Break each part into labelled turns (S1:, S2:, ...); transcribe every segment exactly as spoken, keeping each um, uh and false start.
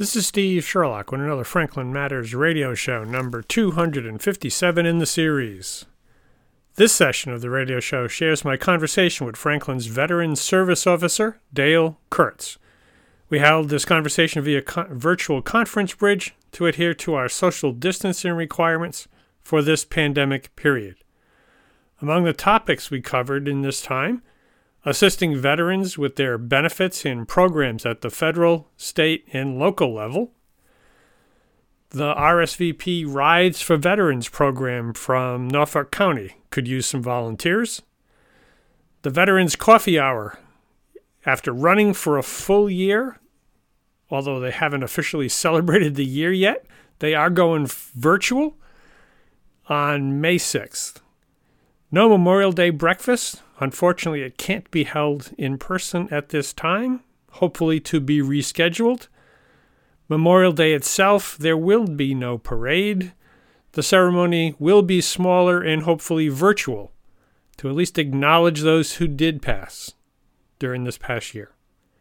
S1: This is Steve Sherlock with another Franklin Matters radio show, number two hundred fifty-seven in the series. This session of the radio show shares my conversation with Franklin's Veteran Service Officer, Dale Kurtz. We held this conversation via co- virtual conference bridge to adhere to our social distancing requirements for this pandemic period. Among the topics we covered in this time, assisting veterans with their benefits in programs at the federal, state, and local level, the R S V P Rides for Veterans program from Norfolk County could use some volunteers, the Veterans Coffee Hour, after running for a full year, although they haven't officially celebrated the year yet, they are going virtual on May sixth. No Memorial Day breakfast. Unfortunately, it can't be held in person at this time, hopefully to be rescheduled. Memorial Day itself, there will be no parade. The ceremony will be smaller and hopefully virtual to at least acknowledge those who did pass during this past year.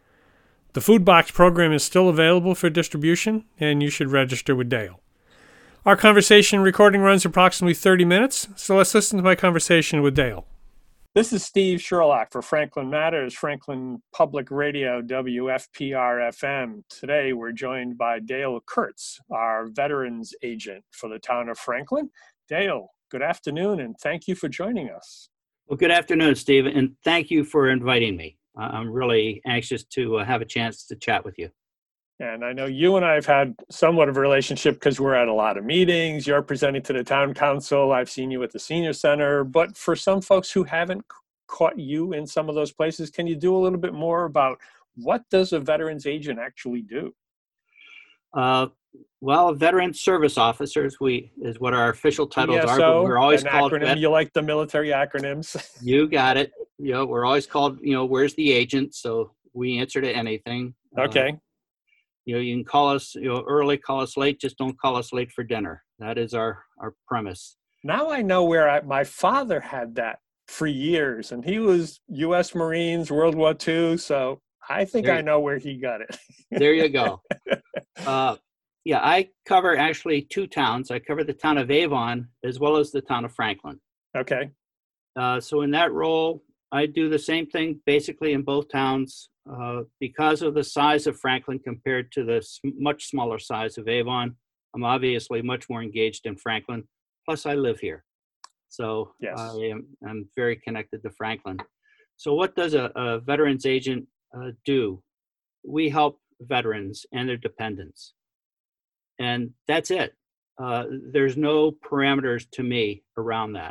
S1: The food box program is still available for distribution, and you should register with Dale. Our conversation recording runs approximately thirty minutes, so let's listen to my conversation with Dale. This is Steve Sherlock for Franklin Matters, Franklin Public Radio, W F P R F M. Today, we're joined by Dale Kurtz, our veterans agent for the town of Franklin. Dale, good afternoon, and thank you for joining us.
S2: Well, good afternoon, Steve, and thank you for inviting me. I'm really anxious to uh, have a chance to chat with you.
S1: And I know you and I have had somewhat of a relationship because we're at a lot of meetings. You're presenting to the town council. I've seen you at the senior center. But for some folks who haven't caught you in some of those places, can you do a little bit more about what does a veterans agent actually do?
S2: Uh, well, veteran service officers, we is what our official titles
S1: V S O,
S2: are. But we're always
S1: an
S2: called.
S1: Acronym.
S2: Vet-
S1: you like the military acronyms?
S2: You got it. You know, we're always called. You know, where's the agent? So we answer to anything.
S1: Okay.
S2: Uh, You know, you can call us, you know, early, call us late, just don't call us late for dinner. That is our, our premise.
S1: Now I know where I, my father had that for years, and he was U S Marines, World War Two, so I think
S2: There
S1: I
S2: you-
S1: know where he got it.
S2: There you go. uh, yeah, I cover actually two towns. I cover the town of Avon as well as the town of Franklin.
S1: Okay.
S2: Uh, so in that role, I do the same thing basically in both towns. Uh, because of the size of Franklin compared to the sm- much smaller size of Avon, I'm obviously much more engaged in Franklin. Plus, I live here. So
S1: Yes.
S2: I am I'm very connected to Franklin. So what does a, a veterans agent uh, do? We help veterans and their dependents. And that's it. Uh, there's no parameters to me around that.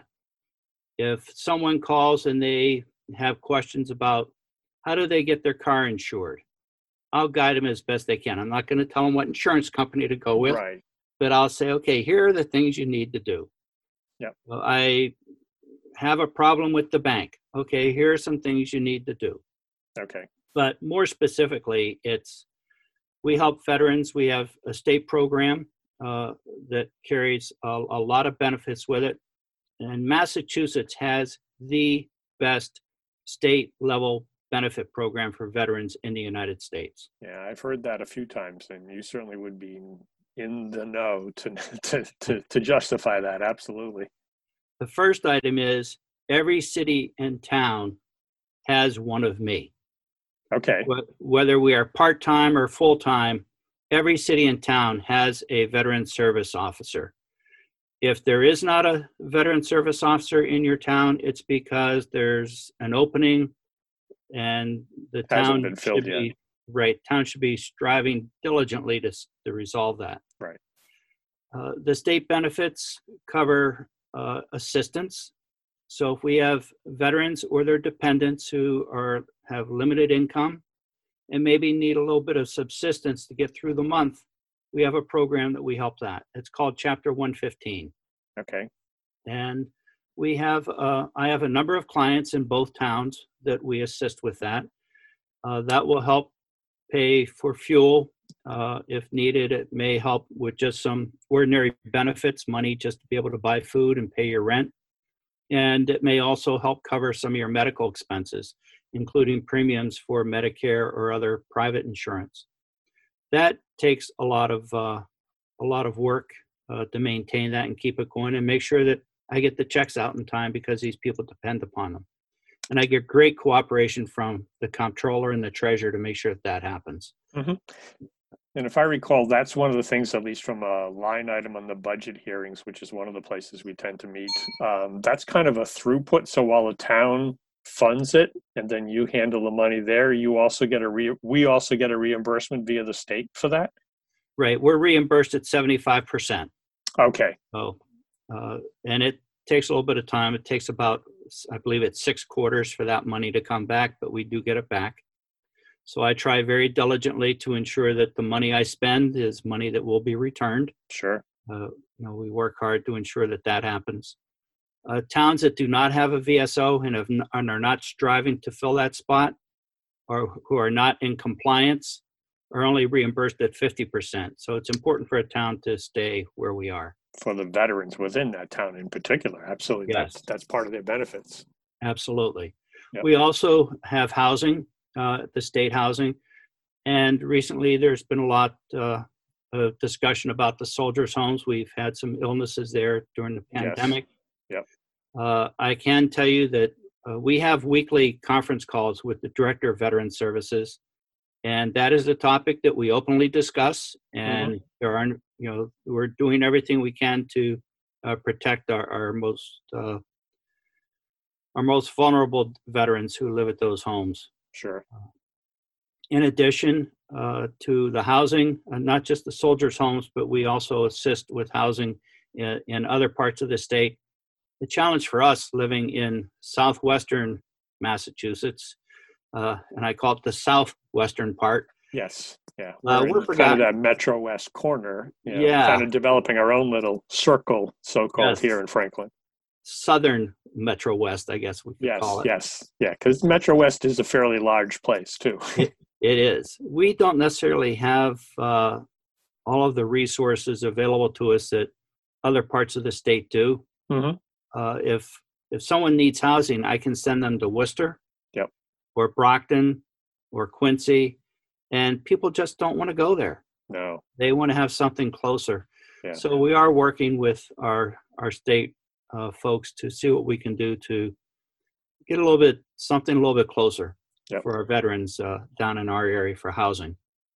S2: If someone calls and they have questions about how do they get their car insured, I'll guide them as best they can. I'm not going to tell them what insurance company to go with,
S1: Right.
S2: but I'll say, okay, here are the things you need to do.
S1: Yep.
S2: Well, I have a problem with the bank. Okay, here are some things you need to do.
S1: Okay.
S2: But more specifically, it's we help veterans. We have a state program uh, that carries a, a lot of benefits with it. And Massachusetts has the best state level benefit program for veterans in the United States.
S1: Yeah, I've heard that a few times, and you certainly would be in the know to to to, to justify that. Absolutely.
S2: The first item is every city and town has one of me.
S1: Okay.
S2: Wh- Whether we are part-time or full-time, every city and town has a veteran service officer. If there is not a veteran service officer in your town, it's because there's an opening and the
S1: Hasn't
S2: town
S1: been filled
S2: should
S1: yet.
S2: be right. Town should be striving diligently to s- to resolve that.
S1: Right.
S2: Uh, the state benefits cover uh, assistance. So if we have veterans or their dependents who are have limited income and maybe need a little bit of subsistence to get through the month, we have a program that we help that. It's called Chapter one fifteen.
S1: Okay.
S2: And we have, uh, I have a number of clients in both towns that we assist with that. Uh, that will help pay for fuel uh, if needed. It may help with just some ordinary benefits, money just to be able to buy food and pay your rent. And it may also help cover some of your medical expenses, including premiums for Medicare or other private insurance. that takes a lot of uh, a lot of work uh, to maintain that and keep it going and make sure that I get the checks out in time because these people depend upon them. And I get great cooperation from the comptroller and the treasurer to make sure that that happens.
S1: Mm-hmm. And if I recall, that's one of the things, at least from a line item on the budget hearings, which is one of the places we tend to meet. Um, that's kind of a throughput. So while the town funds it and then you handle the money there, you also get a re- we also get a reimbursement via the state for that.
S2: Right, we're reimbursed at seventy-five percent.
S1: Okay.
S2: So, uh, and it takes a little bit of time. It takes about, I believe it's six quarters for that money to come back, but we do get it back. So I try very diligently to ensure that the money I spend is money that will be returned.
S1: Sure.
S2: Uh, you know, we work hard to ensure that that happens. Uh, towns that do not have a V S O and, have, and are not striving to fill that spot, or who are not in compliance, are only reimbursed at fifty percent. So it's important for a town to stay where we are.
S1: For the veterans within that town in particular, absolutely.
S2: Yes.
S1: That's, that's part of their benefits.
S2: Absolutely.
S1: Yep.
S2: We also have housing, uh, the state housing. And recently there's been a lot uh, of discussion about the soldiers' homes. We've had some illnesses there during the pandemic.
S1: Yes. Yep.
S2: Uh, I can tell you that uh, we have weekly conference calls with the Director of Veteran Services. And that is a topic that we openly discuss. And mm-hmm. there are, you know, we're doing everything we can to uh, protect our, our most uh, our most vulnerable veterans who live at those homes.
S1: Sure.
S2: Uh, in addition uh, to the housing, uh, not just the soldiers' homes, but we also assist with housing in, in other parts of the state. The challenge for us living in southwestern Massachusetts, uh, and I call it the southwestern part.
S1: Yes, yeah.
S2: Uh,
S1: we're
S2: we're
S1: in
S2: forgotten.
S1: kind of that Metro West corner. You know,
S2: Yeah.
S1: Kind of developing our own little circle, so-called,
S2: Yes.
S1: here in Franklin.
S2: Southern Metro West, I guess we could
S1: Yes,
S2: call it.
S1: yes, yeah, because Metro West is a fairly large place too.
S2: It, it is. We don't necessarily have uh, all of the resources available to us that other parts of the state do.
S1: Mm-hmm.
S2: Uh, if if someone needs housing, I can send them to Worcester,
S1: yep,
S2: or Brockton, or Quincy, and people just don't want to go there.
S1: No,
S2: they want to have something closer.
S1: Yeah.
S2: So we are working with our our state uh, folks to see what we can do to get a little bit something a little bit closer
S1: yep.
S2: for our veterans uh, down in our area for housing.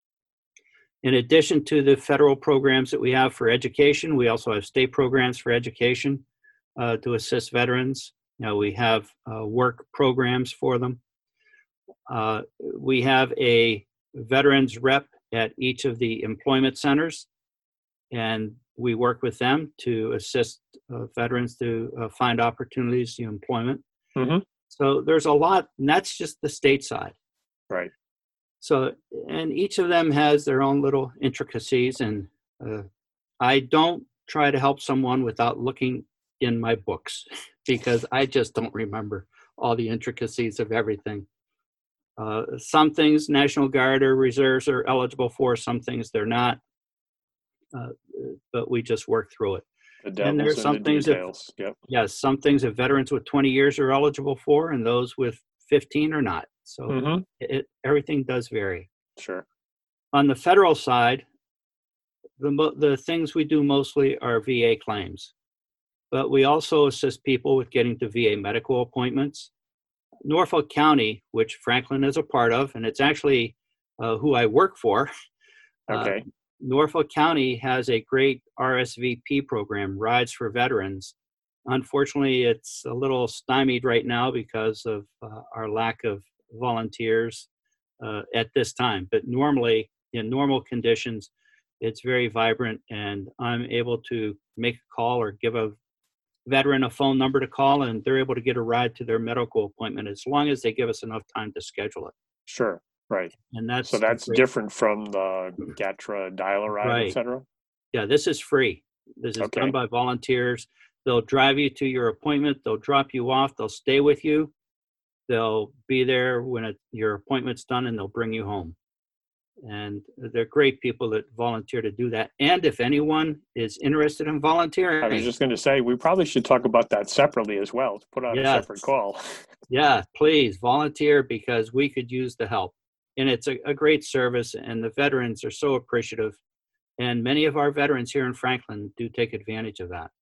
S2: In addition to the federal programs that we have for education, we also have state programs for education uh, to assist veterans. You know, we have uh, work programs for them. Uh, we have a veterans rep at each of the employment centers, and we work with them to assist uh, veterans to uh, find opportunities in employment.
S1: Mm-hmm.
S2: So there's a lot, and that's just the state side.
S1: Right.
S2: So, and each of them has their own little intricacies, and uh, I don't try to help someone without looking in my books because I just don't remember all the intricacies of everything. Uh, some things National Guard or reserves are eligible for, some things they're not, uh, but we just work through it.
S1: The devil's
S2: and there's
S1: in
S2: some
S1: the
S2: things
S1: details.
S2: That,
S1: yep.
S2: Yes, some things that veterans with twenty years are eligible for, and those with fifteen are not. So
S1: mm-hmm.
S2: it, everything does vary.
S1: Sure.
S2: On the federal side, the the things we do mostly are V A claims, but we also assist people with getting to V A medical appointments. Norfolk County, which Franklin is a part of, and it's actually uh, who I work for.
S1: Okay.
S2: Uh, Norfolk County has a great R S V P program, Rides for Veterans. Unfortunately, it's a little stymied right now because of uh, our lack of volunteers uh, at this time. But normally, in normal conditions, it's very vibrant, and I'm able to make a call or give a veteran a phone number to call, and they're able to get a ride to their medical appointment as long as they give us enough time to schedule it.
S1: Sure. Right.
S2: And that's
S1: so that's
S2: great.
S1: different from the GATRA dial-a-ride,
S2: Right.
S1: et cetera?
S2: Yeah, this is free. This is
S1: okay.
S2: done by volunteers. They'll drive you to your appointment. They'll drop you off. They'll stay with you. They'll be there when it, your appointment's done, and they'll bring you home. And they're great people that volunteer to do that. And if anyone is interested in volunteering.
S1: I was just going to say, we probably should talk about that separately as well, to put out
S2: yes.
S1: a separate call.
S2: Yeah, please volunteer, because we could use the help. and it's a, a great service, and the veterans are so appreciative. And many of our veterans here in Franklin do take advantage of that.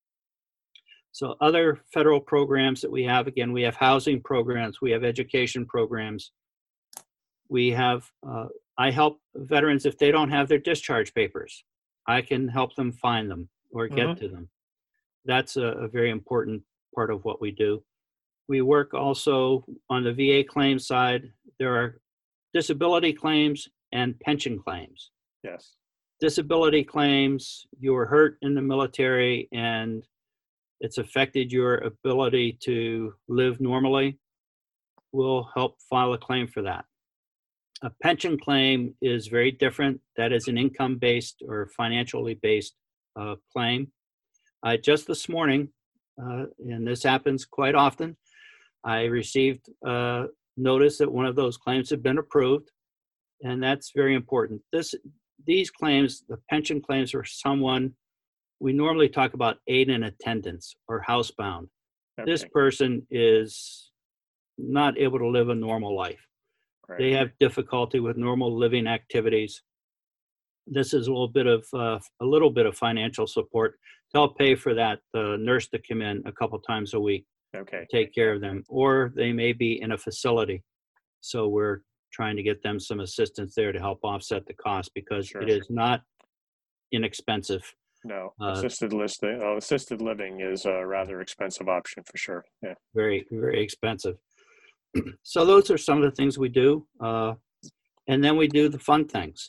S2: So other federal programs that we have, again, we have housing programs, we have education programs. We have, uh, I help veterans if they don't have their discharge papers. I can help them find them or get
S1: Mhm.
S2: to them. That's a, a very important part of what we do. We work also on the V A claim side. There are disability claims and pension claims.
S1: Yes.
S2: Disability claims, you were hurt in the military and it's affected your ability to live normally, we'll help file a claim for that. A pension claim is very different. That is an income-based or financially based uh, claim. I just this morning, uh, and this happens quite often, I received a notice that one of those claims had been approved, and that's very important. This, these claims, the pension claims for someone, we normally talk about aid in attendance or housebound.
S1: Okay.
S2: This person is not able to live a normal life.
S1: Right.
S2: They have difficulty with normal living activities. This is a little bit of uh, a little bit of financial support to help pay for that uh, nurse to come in a couple times a week,
S1: Okay.
S2: take care of them, or they may be in a facility. So we're trying to get them some assistance there to help offset the cost because
S1: Sure.
S2: it is not inexpensive.
S1: No,
S2: Uh,
S1: assisted listing, uh, assisted living is a rather expensive option for sure. Yeah.
S2: Very, very expensive. So those are some of the things we do. Uh, and then we do the fun things.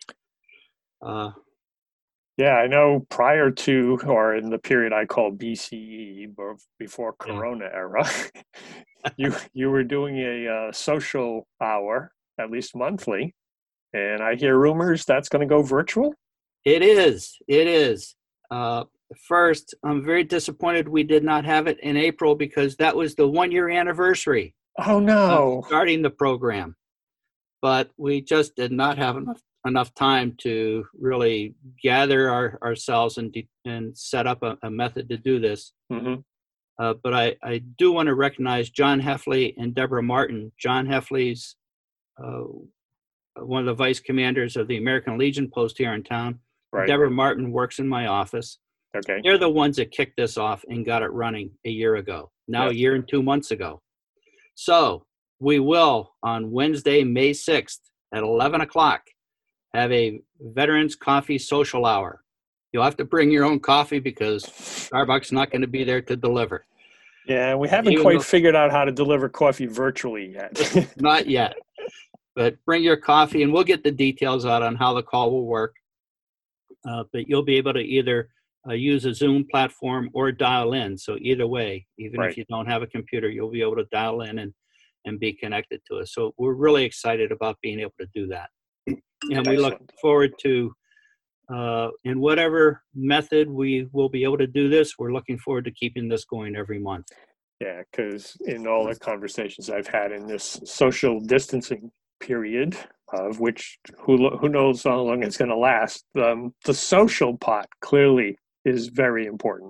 S2: Uh,
S1: Yeah, I know prior to, or in the period I call B C E, bef- before
S2: Yeah.
S1: Corona era, you you were doing a uh, social hour, at least monthly, and I hear rumors that's going to go virtual.
S2: It is. It is. Uh, first, I'm very disappointed we did not have it in April because that was the one year anniversary
S1: Oh
S2: of
S1: no!
S2: starting the program. But we just did not have enough enough time to really gather our, ourselves and de- and set up a, a method to do this.
S1: Mm-hmm.
S2: Uh, but I, I do want to recognize John Heffley and Deborah Martin. John Heffley's uh, one of the vice commanders of the American Legion post here in town.
S1: Right.
S2: Deborah Martin works in my office.
S1: Okay.
S2: They're the ones that kicked this off and got it running a year ago, now
S1: Yes.
S2: a year and two months ago. So we will, on Wednesday, May sixth at eleven o'clock, have a Veterans Coffee Social Hour. You'll have to bring your own coffee because Starbucks is not going to be there to deliver.
S1: Yeah, we haven't
S2: Even
S1: quite
S2: though-
S1: figured out how to deliver coffee virtually yet.
S2: Not yet. But bring your coffee and we'll get the details out on how the call will work. Uh, but you'll be able to either uh, use a Zoom platform or dial in. So either way, even
S1: Right.
S2: if you don't have a computer, you'll be able to dial in and, and be connected to us. So we're really excited about being able to do that. And we look
S1: Excellent.
S2: forward to, uh, in whatever method we will be able to do this, we're looking forward to keeping this going every month.
S1: Yeah, because in all the conversations I've had in this social distancing period, of which who who knows how long it's going to last, um, the social pot clearly is very important.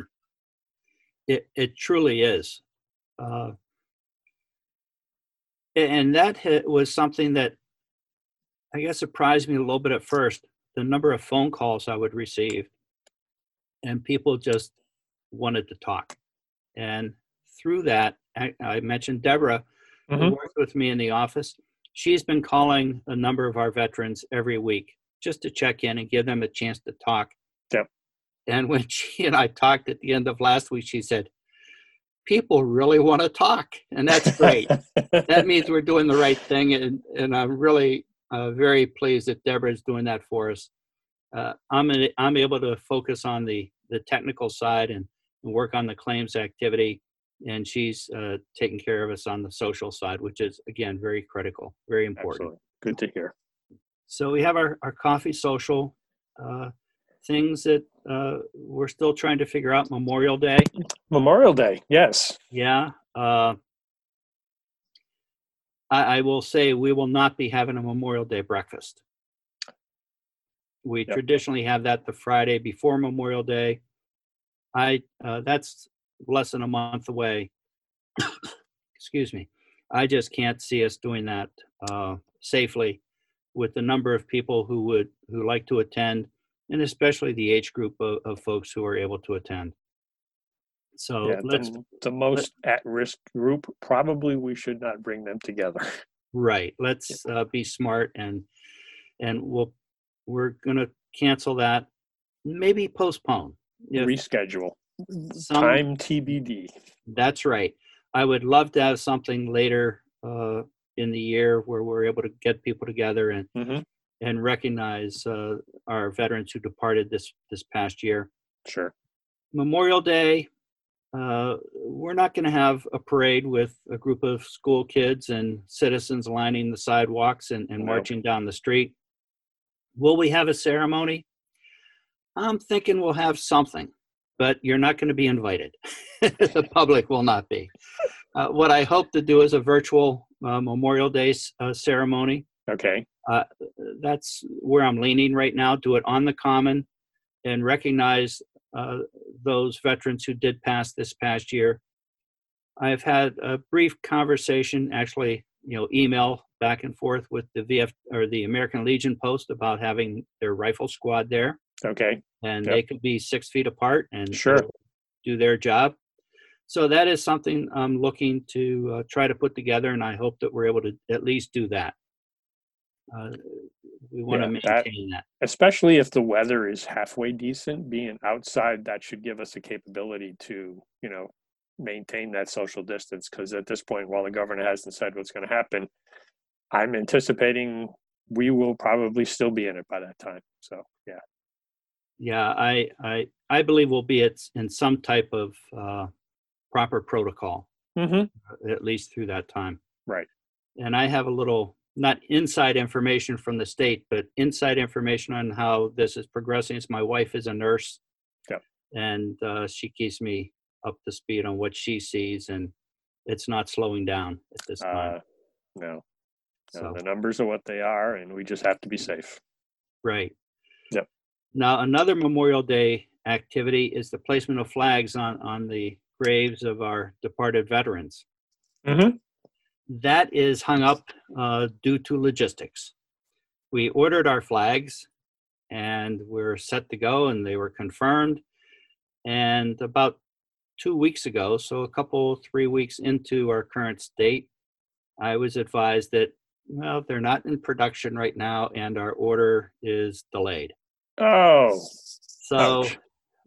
S2: It it truly is. Uh, and that hit was something that I guess surprised me a little bit at first, the number of phone calls I would receive and people just wanted to talk. And through that, I, I mentioned Deborah, who
S1: Mhm.
S2: worked with me in the office. She's been calling a number of our veterans every week just to check in and give them a chance to talk.
S1: Yep.
S2: And when she and I talked at the end of last week, she said, people really want to talk. And that's great. That means we're doing the right thing. And, and I'm really uh, very pleased that Deborah is doing that for us. Uh, I'm, in, I'm able to focus on the, the technical side and, and work on the claims activity. And she's uh, taking care of us on the social side, which is, again, very critical, very important.
S1: Excellent. Good to hear.
S2: So we have our, our coffee social uh, things that uh, we're still trying to figure out. Memorial Day.
S1: Memorial Day, yes.
S2: Yeah. Uh, I, I will say we will not be having a Memorial Day breakfast. We
S1: Yep.
S2: traditionally have that the Friday before Memorial Day. I uh, that's less than a month away. Excuse me. I just can't see us doing that uh, safely with the number of people who would who like to attend, and especially the age group of, of folks who are able to attend. So
S1: Yeah,
S2: let's
S1: the, the
S2: let,
S1: most at-risk group, probably we should not bring them together.
S2: right. Let's uh, be smart, and and we'll we're gonna cancel that. Maybe postpone. If
S1: Reschedule.
S2: some,
S1: Time T B D.
S2: That's right. I would love to have something later uh, in the year where we're able to get people together and
S1: Mm-hmm.
S2: and recognize uh, our veterans who departed this this past year.
S1: Sure.
S2: Memorial Day, uh, we're not going to have a parade with a group of school kids and citizens lining the sidewalks and, and
S1: No.
S2: marching down the street. Will we have a ceremony? I'm thinking we'll have something, but you're not going to be invited. The public will not be. Uh, what I hope to do is a virtual uh, Memorial Day uh, ceremony.
S1: Okay.
S2: Uh, that's where I'm leaning right now. Do it on the Common and recognize uh, those veterans who did pass this past year. I've had a brief conversation, actually, you know, email back and forth with the V F or the American Legion Post about having their rifle squad there,
S1: Okay.
S2: and
S1: Yep.
S2: they could be six feet apart and
S1: Sure.
S2: uh, do their job. So that is something I'm looking to uh, try to put together, and I hope that we're able to at least do that. Uh, we want to
S1: Yeah, that-
S2: maintain that.
S1: Especially if the weather is halfway decent, being outside, that should give us a capability to, you know, maintain that social distance. Because at this point, while the governor hasn't said what's going to happen, I'm anticipating we will probably still be in it by that time. So, yeah.
S2: Yeah, I I I believe we'll be at in some type of uh, proper protocol,
S1: Mm-hmm.
S2: at least through that time.
S1: Right.
S2: And I have a little, not inside information from the state, but inside information on how this is progressing. It's my wife is a nurse,
S1: Yep.
S2: and uh, she keeps me up to speed on what she sees, and it's not slowing down at this time.
S1: Uh, no. No,
S2: So,
S1: the numbers are what they are, and we just have to be safe.
S2: right.
S1: Yep.
S2: Now, another Memorial Day activity is the placement of flags on, on the graves of our departed veterans.
S1: Mm-hmm.
S2: That is hung up uh, due to logistics. We ordered our flags and we're set to go, and they were confirmed. And about two weeks ago, so a couple, three weeks into our current state, I was advised that, well, they're not in production right now and our order is delayed.
S1: Oh.
S2: So
S1: Ouch.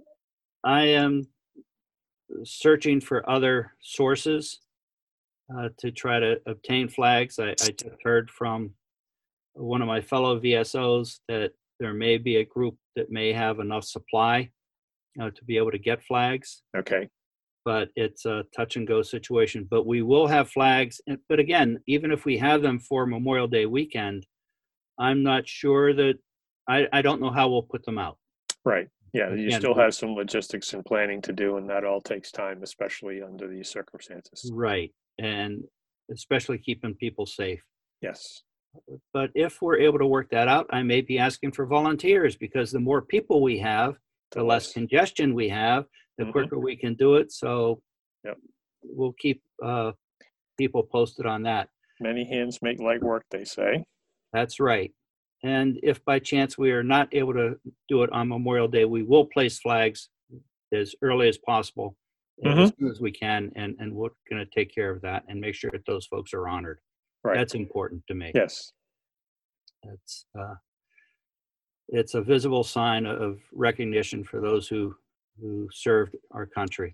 S2: I am searching for other sources uh, to try to obtain flags. I, I just heard from one of my fellow V S Os that there may be a group that may have enough supply uh, to be able to get flags,
S1: Okay.
S2: but it's a touch and go situation. But we will have flags. and- But again, even if we have them for Memorial Day weekend, I'm not sure that, I, I don't know how we'll put them out.
S1: Right. Yeah, you
S2: Again,
S1: still
S2: we-
S1: have some logistics and planning to do, and that all takes time, especially under these circumstances.
S2: Right. And especially keeping people safe.
S1: Yes.
S2: But if we're able to work that out, I may be asking for volunteers, because the more people we have, the less congestion we have, the
S1: Mhm.
S2: quicker we can do it. So
S1: Yep.
S2: we'll keep uh, people posted on that.
S1: Many hands make light work, they say.
S2: That's right. And if by chance we are not able to do it on Memorial Day, we will place flags as early as possible,
S1: Mm-hmm.
S2: as soon as we can, and, and we're going to take care of that and make sure that those folks are honored.
S1: Right.
S2: That's important to me.
S1: Yes.
S2: It's uh, it's a visible sign of recognition for those who who served our country.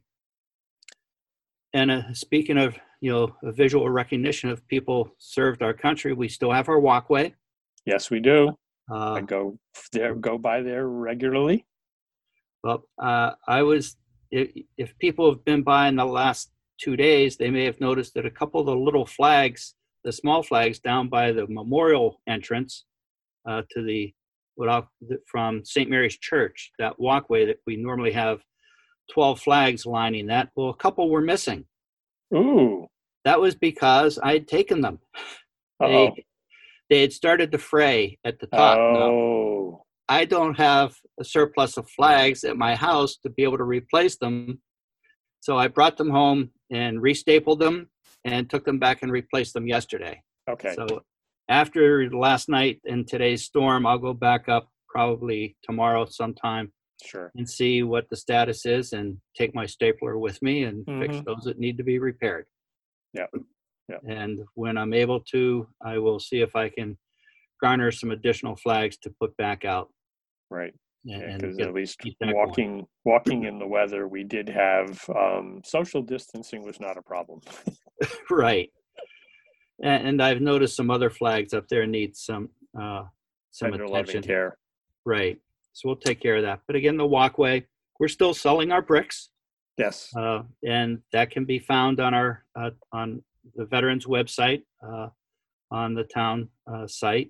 S2: And uh, speaking of, you know, a visual recognition of people served our country, we still have our walkway.
S1: Yes, we do.
S2: Uh,
S1: I go there, go by there regularly.
S2: well, uh, I was, if, if people have been by in the last two days, they may have noticed that a couple of the little flags, the small flags down by the memorial entrance uh, to the, what I'll, from Saint Mary's Church, that walkway that we normally have twelve flags lining that, well, a couple were missing.
S1: Ooh.
S2: That was because I had taken them.
S1: Uh-oh.
S2: They, they had started to fray at the top. Now,
S1: Oh.
S2: I don't have a surplus of flags at my house to be able to replace them. So I brought them home and restapled them and took them back and replaced them yesterday.
S3: Okay.
S2: So after last night and today's storm, I'll go back up probably tomorrow sometime
S3: Sure.
S2: and see what the status is and take my stapler with me and fix
S3: Mhm.
S2: those that need to be repaired.
S3: Yeah. Yeah.
S2: And when I'm able to, I will see if I can garner some additional flags to put back out.
S3: Right.
S2: and-
S3: Yeah,
S2: and
S3: because
S2: get-
S3: at least
S2: keep that going.
S3: walking walking in the weather, we did have um, social distancing was not a problem.
S2: Right. And, and I've noticed some other flags up there need some uh, some
S3: Tender loving
S2: attention.
S3: care.
S2: Right. So we'll take care of that. But again, the walkway, we're still selling our bricks,
S3: Yes.
S2: uh, and that can be found on our uh, on the veterans website, uh, on the town uh, site,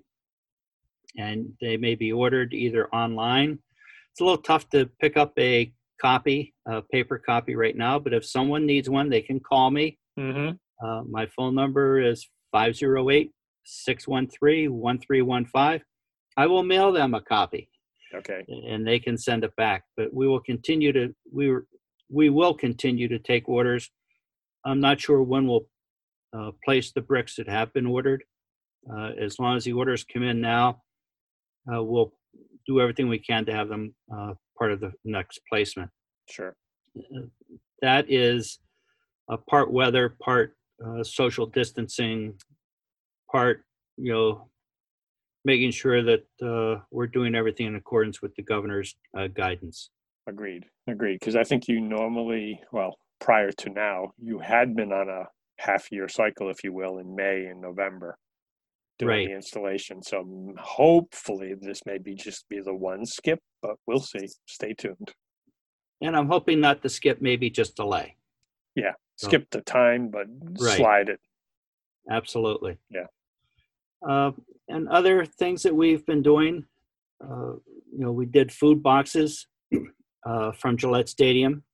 S2: and they may be ordered either online. It's a little tough to pick up a copy, a paper copy right now, but if someone needs one, they can call me.
S3: Mm-hmm.
S2: Uh, my phone number is five oh eight, six one three, one three one five. I will mail them a copy
S3: Okay.
S2: and they can send it back. But we will continue to we were, we will continue to take orders. I'm not sure when we'll uh, place the bricks that have been ordered. Uh, as long as the orders come in now, uh, we'll do everything we can to have them uh, part of the next placement.
S3: Sure.
S2: Uh, that is a part weather, part uh, social distancing, part, you know, making sure that uh, we're doing everything in accordance with the governor's uh, guidance.
S3: Agreed. Agreed. Because I think you normally, well, prior to now, you had been on a half year cycle, if you will, in May and November doing
S2: Right.
S3: the installation. So mm, hopefully this may be just be the one skip, but we'll see. Stay tuned.
S2: And I'm hoping not to skip, maybe just delay.
S3: Yeah.
S2: So-
S3: Skip the time, but
S2: Right.
S3: slide it.
S2: Absolutely.
S3: Yeah.
S2: Uh, and other things that we've been doing, uh, you know, we did food boxes uh, from Gillette Stadium.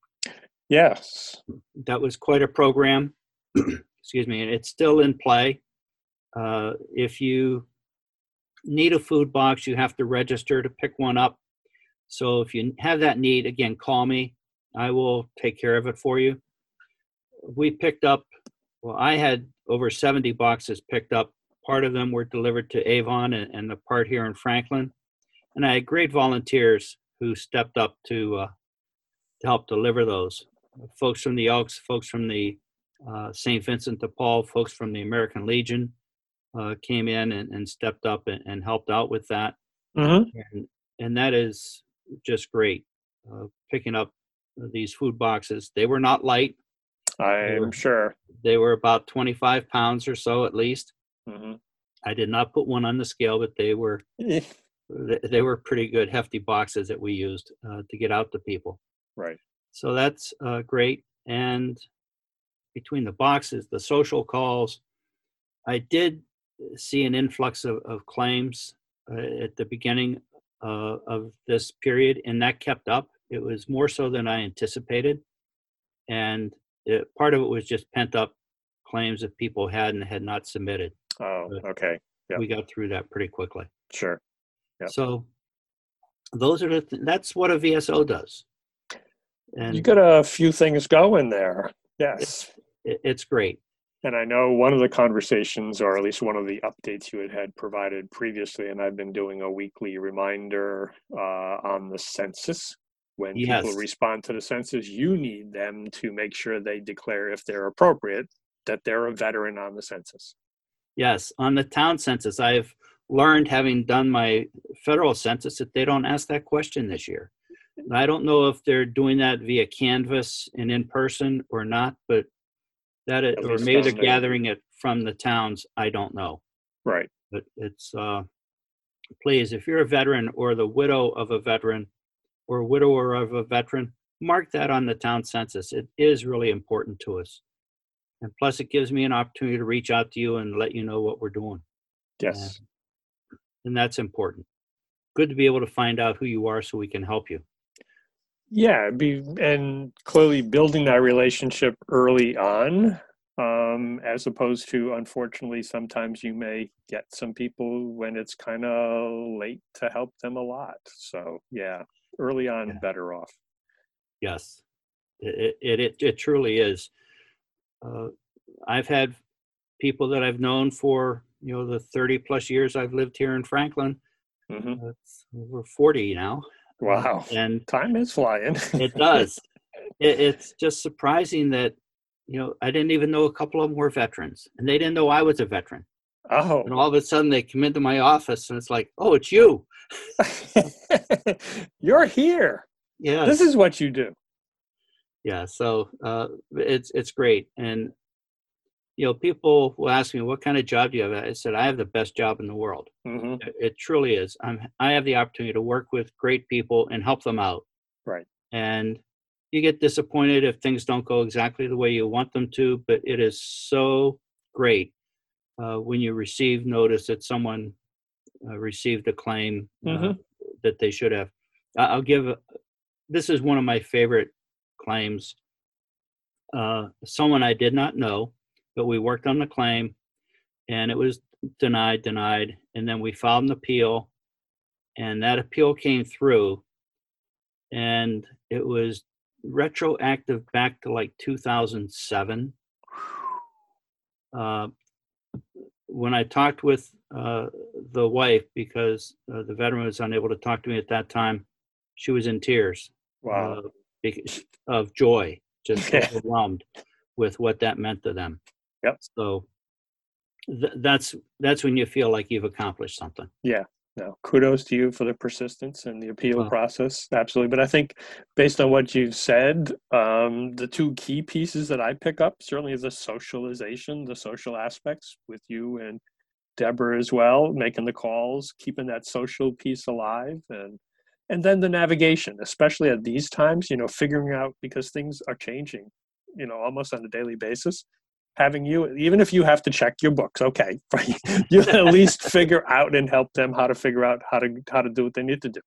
S3: Yes.
S2: That was quite a program. Excuse me, and it's still in play. Uh, if you need a food box, you have to register to pick one up. So if you have that need, again, call me. I will take care of it for you. We picked up, well, I had over seventy boxes picked up. Part of them were delivered to Avon and, and the part here in Franklin. And I had great volunteers who stepped up to, uh, to help deliver those. Folks from the Elks, folks from the uh, Saint Vincent de Paul, folks from the American Legion uh, came in and, and stepped up and, and helped out with that.
S3: Mm-hmm.
S2: And, and that is just great, uh, picking up these food boxes. They were not light.
S3: I'm
S2: were-
S3: sure.
S2: They were about twenty-five pounds or so at least.
S3: Mm-hmm.
S2: I did not put one on the scale, but they were they, they were pretty good, hefty boxes that we used uh, to get out to people.
S3: Right.
S2: So that's uh, great. And between the boxes, the social calls, I did see an influx of, of claims uh, at the beginning uh, of this period, and that kept up. It was more so than I anticipated. And it, part of it was just pent up claims that people had and had not submitted.
S3: Oh, okay. Yep.
S2: We got through that pretty quickly.
S3: Sure. Yep.
S2: So those are the, th- that's what a V S O does. And
S3: You got a few things going there. Yes.
S2: it, it's great.
S3: And I know one of the conversations, or at least one of the updates you had had provided previously, and I've been doing a weekly reminder uh, on the census. When
S2: Yes.
S3: people respond to the census, you need them to make sure they declare, if they're appropriate, that they're a veteran on the census.
S2: Yes, on the town census, I've learned, having done my federal census, that they don't ask that question this year. And I don't know if they're doing that via Canvas and in person or not, but that is,
S3: At
S2: or
S3: least
S2: maybe
S3: on
S2: they're
S3: the-
S2: gathering it from the towns. I don't know.
S3: Right.
S2: But it's, uh, please, if you're a veteran or the widow of a veteran or widower of a veteran, mark that on the town census. It is really important to us. And plus, it gives me an opportunity to reach out to you and let you know what we're doing.
S3: Yes.
S2: And that's important. Good to be able to find out who you are so we can help you.
S3: Yeah, be and clearly building that relationship early on, um, as opposed to, unfortunately, sometimes you may get some people when it's kind of late to help them a lot. So yeah, early on,
S2: Yeah.
S3: better off.
S2: Yes, it it it, it truly is. Uh, I've had people that I've known for, you know, the thirty plus years I've lived here in Franklin.
S3: Mhm.
S2: Uh, it's over forty now.
S3: Wow.
S2: Uh, and
S3: Time is flying.
S2: it does. It, it's just surprising that, you know, I didn't even know a couple of them were veterans, and they didn't know I was a veteran.
S3: Oh.
S2: And all of a sudden they come into my office and it's like, oh, it's you.
S3: You're here.
S2: Yes.
S3: This is what you do.
S2: Yeah. So uh, it's, it's great. And, you know, people will ask me, what kind of job do you have? I said, I have the best job in the world.
S3: Hmm.
S2: It, it truly is. I'm, I have the opportunity to work with great people and help them out.
S3: Right.
S2: And you get disappointed if things don't go exactly the way you want them to, but it is so great uh, when you receive notice that someone uh, received a claim uh,
S3: Mhm.
S2: that they should have. I- I'll give, a, this is one of my favorite claims. Uh, someone I did not know, but we worked on the claim and it was denied, denied. And then we filed an appeal, and that appeal came through, and it was retroactive back to like two thousand seven. Uh, when I talked with uh, the wife, because uh, the veteran was unable to talk to me at that time, she was in tears
S3: Wow.
S2: uh, bec- of joy, just
S3: Yeah.
S2: overwhelmed with what that meant to them.
S3: Yep.
S2: So th- that's that's when you feel like you've accomplished something.
S3: Yeah. No, kudos to you for the persistence and the appeal
S2: Well-
S3: process. Absolutely. But I think based on what you've said, um, the two key pieces that I pick up certainly is the socialization, the social aspects with you and Deborah as well, making the calls, keeping that social piece alive, and and then the navigation, especially at these times, you know, figuring out, because things are changing, you know, almost on a daily basis. Having you, even if you have to check your books, okay, right? You at least figure out and help them how to figure out how to how to do what they need to do.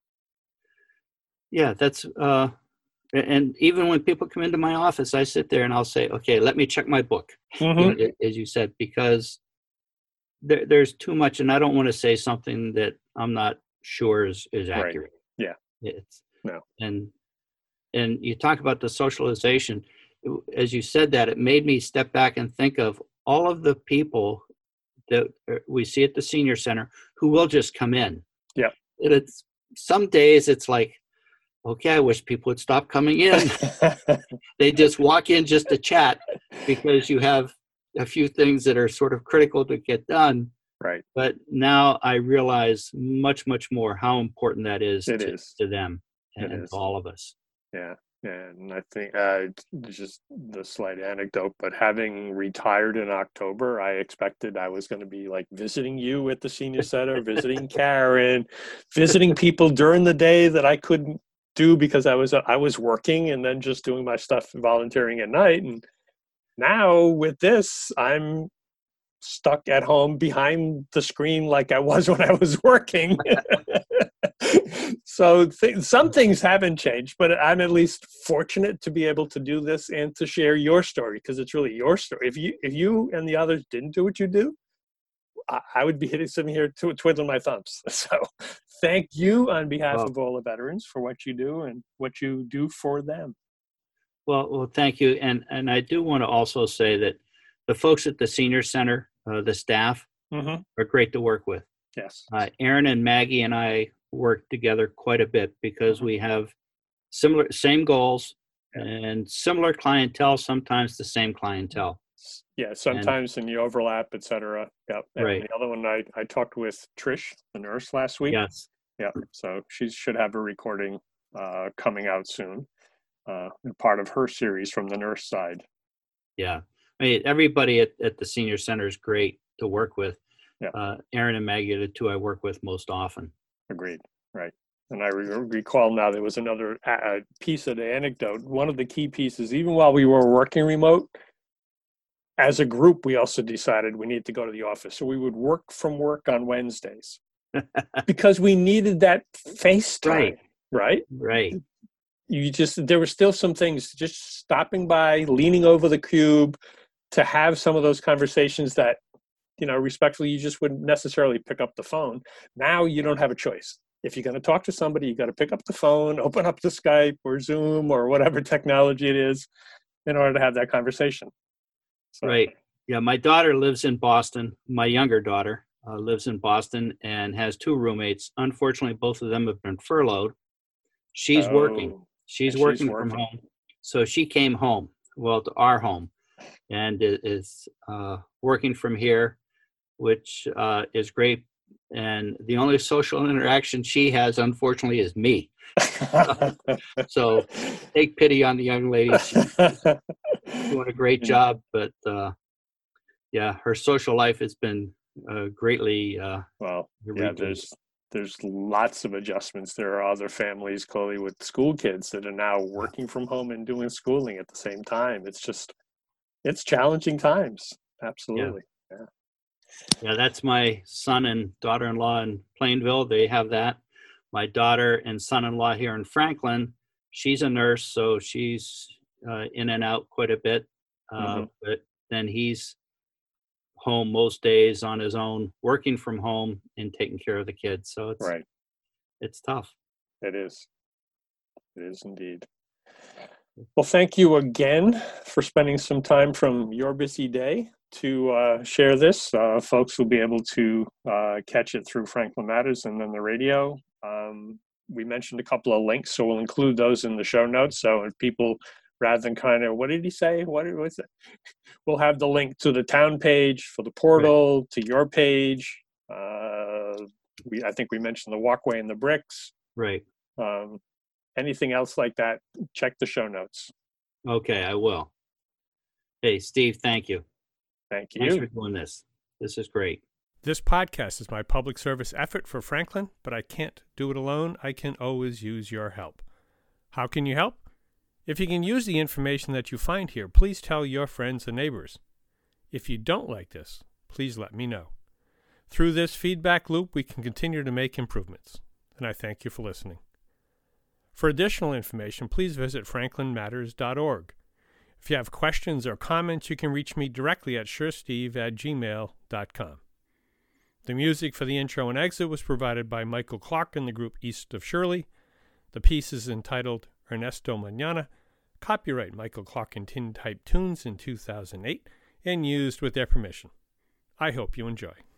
S2: Yeah, that's uh, a- and even when people come into my office, I sit there and I'll say, okay, let me check my book,
S3: Mhm.
S2: you know, a- as you said, because there, there's too much, and I don't want to say something that I'm not sure is is
S3: Right.
S2: accurate.
S3: Yeah.
S2: It's
S3: No.
S2: and and you talk about the socialization. it- As you said that, it made me step back and think of all of the people that uh, we see at the senior center who will just come in.
S3: Yeah.
S2: And it's some days it's like, okay, I wish people would stop coming in. They just walk in just to chat because you have a few things that are sort of critical to get done.
S3: Right.
S2: But now I realize much, much more how important that is,
S3: It
S2: to,
S3: is.
S2: to them
S3: It
S2: and
S3: is.
S2: to all of us.
S3: Yeah. And I think uh, just the slight anecdote, but having retired in October, I expected I was going to be like visiting you at the senior center, visiting Karen, visiting people during the day that I couldn't do because I was I was working, and then just doing my stuff volunteering at night. And now with this, I'm stuck at home behind the screen like I was when I was working. So th- some things haven't changed, but I'm at least fortunate to be able to do this and to share your story, because it's really your story. If you if you and the others didn't do what you do, I, I would be hitting sitting here tw- twiddling my thumbs. So thank you on behalf
S2: Well-
S3: of all the veterans for what you do and what you do for them.
S2: Well, well, thank you. And and I do want to also say that the folks at the senior center, uh, the staff,
S3: Mm-hmm.
S2: are great to work with.
S3: Yes.
S2: Uh, Aaron and Maggie and I work together quite a bit because
S3: Mhm.
S2: we have similar, same goals
S3: Yeah.
S2: and similar clientele, sometimes the same clientele.
S3: Yeah, sometimes in the overlap, et cetera. Yep. And
S2: Right.
S3: the other one, I, I talked with Trish, the nurse, last week.
S2: Yes.
S3: Yeah, so she should have a recording uh, coming out soon, uh, part of her series from the nurse side.
S2: Yeah. I mean, everybody at, at the senior center is great to work with.
S3: Yeah.
S2: Uh, Aaron and Maggie are the two I work with most often.
S3: Agreed, right. And I re- recall now there was another uh, piece of the anecdote. One of the key pieces, even while we were working remote, as a group, we also decided we need to go to the office. So we would work from work on Wednesdays because we needed that face time,
S2: Right.
S3: right?
S2: Right.
S3: You just, there were still some things, just stopping by, leaning over the cube to have some of those conversations that, you know, respectfully, you just wouldn't necessarily pick up the phone. Now you don't have a choice. If you're going to talk to somebody, you got to pick up the phone, open up the Skype or Zoom or whatever technology it is in order to have that conversation. So,
S2: Right. Yeah, my daughter lives in Boston. My younger daughter uh, lives in Boston and has two roommates. Unfortunately, both of them have been furloughed. She's working.
S3: Oh,
S2: She's
S3: and she's
S2: working from
S3: working.
S2: home. So she came home, well, to our home, and i- is uh, working from here, which uh, is great. And the only social interaction she has, unfortunately, is me. So take pity on the young lady. She's doing a great job, but uh, yeah, her social life has been uh, greatly uh,
S3: Well, yeah,
S2: reduced.
S3: there's there's lots of adjustments. There are other families, Chloe, with school kids that are now working from home and doing schooling at the same time. It's just, it's challenging times. Absolutely. Yeah.
S2: Yeah, that's my son and daughter-in-law in Plainville. They have that. My daughter and son-in-law here in Franklin, she's a nurse, so she's uh, in and out quite a bit. Uh,
S3: Mhm.
S2: But then he's home most days on his own, working from home and taking care of the kids. So it's
S3: Right.
S2: it's tough.
S3: It is. It is indeed. Well, thank you again for spending some time from your busy day to uh, share this. Uh, folks will be able to uh, catch it through Franklin Matters and then the radio. Um, we mentioned a couple of links, so we'll include those in the show notes. So if people, rather than kind of, what did he say? What was it? We'll have the link to the town page for the portal, right, to your page. Uh, we, I think we mentioned the walkway and the bricks.
S2: Right.
S3: Um, anything else like that, check the show notes.
S2: Okay, I will. Hey, Steve, thank you.
S3: Thank you.
S2: Thanks for doing this. This is great.
S1: This podcast is my public service effort for Franklin, but I can't do it alone. I can always use your help. How can you help? If you can use the information that you find here, please tell your friends and neighbors. If you don't like this, please let me know. Through this feedback loop, we can continue to make improvements, and I thank you for listening. For additional information, please visit franklin matters dot org. If you have questions or comments, you can reach me directly at suresteve at gmail dot com. The music for the intro and exit was provided by Michael Clark and the group East of Shirley. The piece is entitled Ernesto Mañana, copyright Michael Clark and Tin Type Tunes in two thousand eight, and used with their permission. I hope you enjoy.